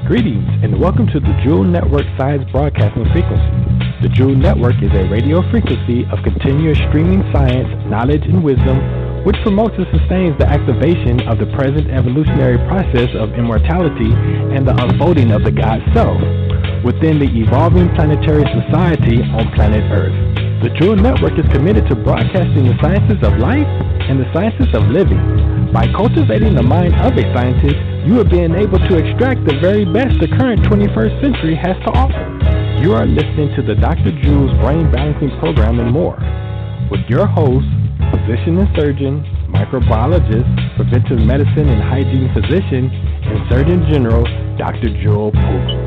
Greetings and welcome to the Jewel Network Science Broadcasting Frequency. The Jewel Network is a radio frequency of continuous streaming science, knowledge, and wisdom, which promotes and sustains the activation of the present evolutionary process of immortality and the unfolding of the God Self within the evolving planetary society on planet Earth. The Jewel Network is committed to broadcasting the sciences of life and the sciences of living. By cultivating the mind of a scientist, you are being able to extract the very best the current 21st century has to offer. You are listening to the Dr. Jewel's Brain Balancing Program and more, with your host, physician and surgeon, microbiologist, preventive medicine and hygiene physician, and Surgeon General, Dr. Jewel Pookrum.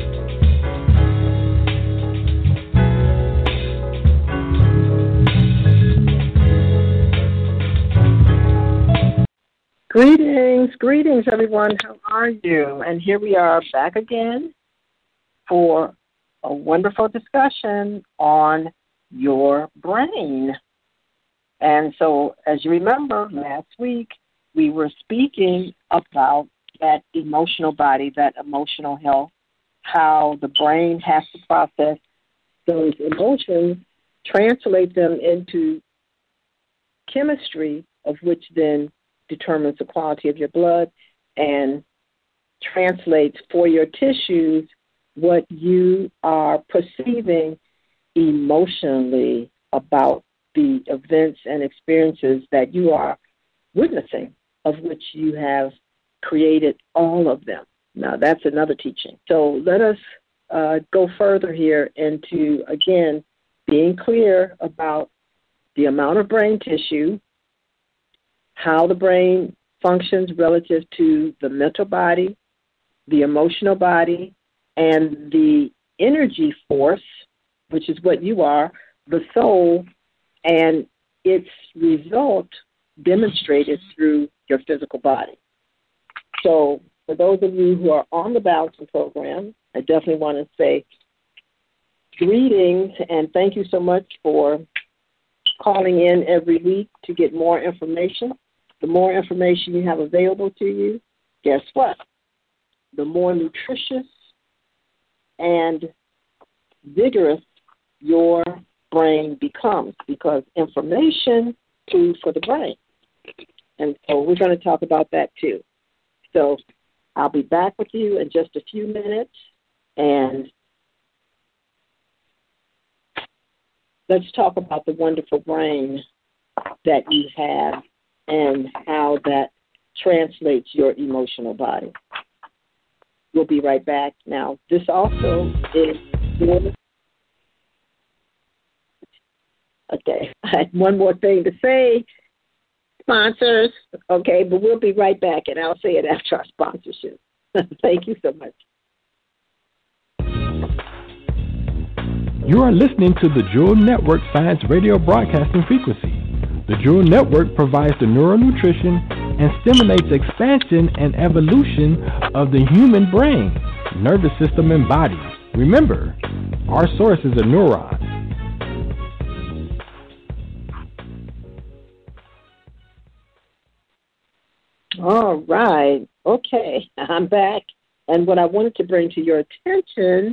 Greetings, everyone. How are you? And here we are back again for a wonderful discussion on your brain. And so, as you remember, last week we were speaking about that emotional body, that emotional health, how the brain has to process those emotions, translate them into chemistry, of which then determines the quality of your blood and translates for your tissues what you are perceiving emotionally about the events and experiences that you are witnessing, of which you have created all of them. Now, that's another teaching. So let us go further here into, again, being clear about the amount of brain tissue, how the brain functions relative to the mental body, the emotional body, and the energy force, which is what you are, the soul, and its result demonstrated through your physical body. So for those of you who are on the balancing program, I definitely want to say greetings and thank you so much for calling in every week to get more information. The more information you have available to you, guess what? The more nutritious and vigorous your brain becomes, because information is food for the brain. And so we're going to talk about that too. So I'll be back with you in just a few minutes, and let's talk about the wonderful brain that you have and how that translates your emotional body. We'll be right back. Now, this also is okay. I had one more thing to say. Sponsors, okay, but we'll be right back, and I'll say it after our sponsorship. Thank you so much. You are listening to the Jewel Network Science Radio Broadcasting Frequency. The Jewel Network provides the neural nutrition and stimulates expansion and evolution of the human brain, nervous system, and body. Remember, our source is a neuron. All right. Okay, I'm back. And what I wanted to bring to your attention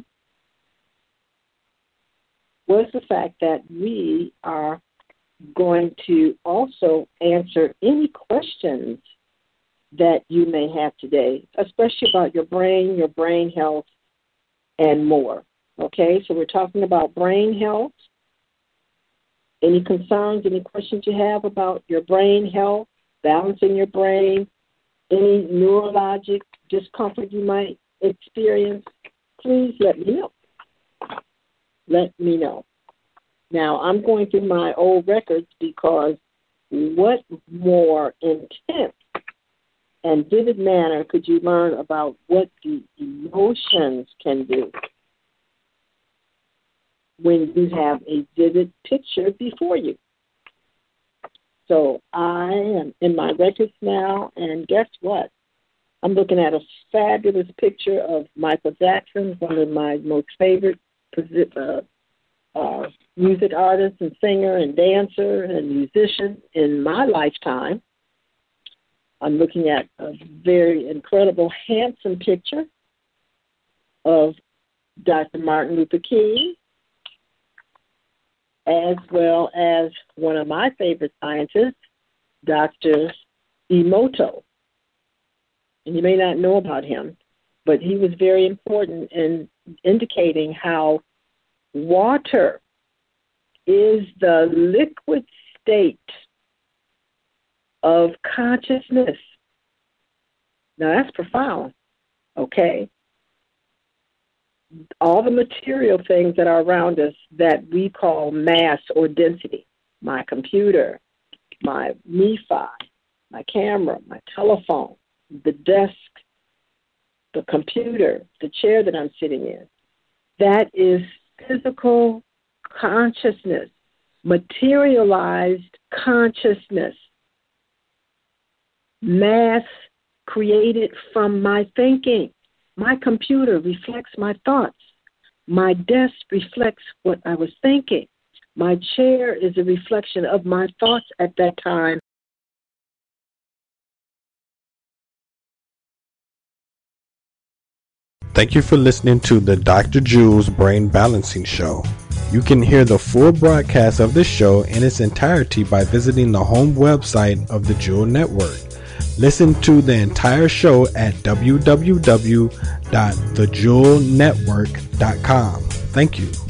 was the fact that we are going to also answer any questions that you may have today, especially about your brain health, and more. Okay, so we're talking about brain health. Any concerns, any questions you have about your brain health, balancing your brain, any neurologic discomfort you might experience, please let me know. Let me know. Now, I'm going through my old records because what more intense and vivid manner could you learn about what the emotions can do when you have a vivid picture before you? So I am in my records now, and guess what? I'm looking at a fabulous picture of Michael Jackson, one of my most favorite music artist and singer and dancer and musician in my lifetime. I'm looking at a very incredible, handsome picture of Dr. Martin Luther King, as well as one of my favorite scientists, Dr. Emoto. And you may not know about him, but he was very important in indicating how water is the liquid state of consciousness. Now that's profound, okay? All the material things that are around us that we call mass or density, my computer, my MiFi, my camera, my telephone, the desk, the computer, the chair that I'm sitting in, that is physical consciousness, materialized consciousness, mass created from my thinking. My computer reflects my thoughts. My desk reflects what I was thinking. My chair is a reflection of my thoughts at that time. Thank you for listening to the Dr. Jules Brain Balancing Show. You can hear the full broadcast of this show in its entirety by visiting the home website of the Jewel Network. Listen to the entire show at www.thejewelnetwork.com. Thank you.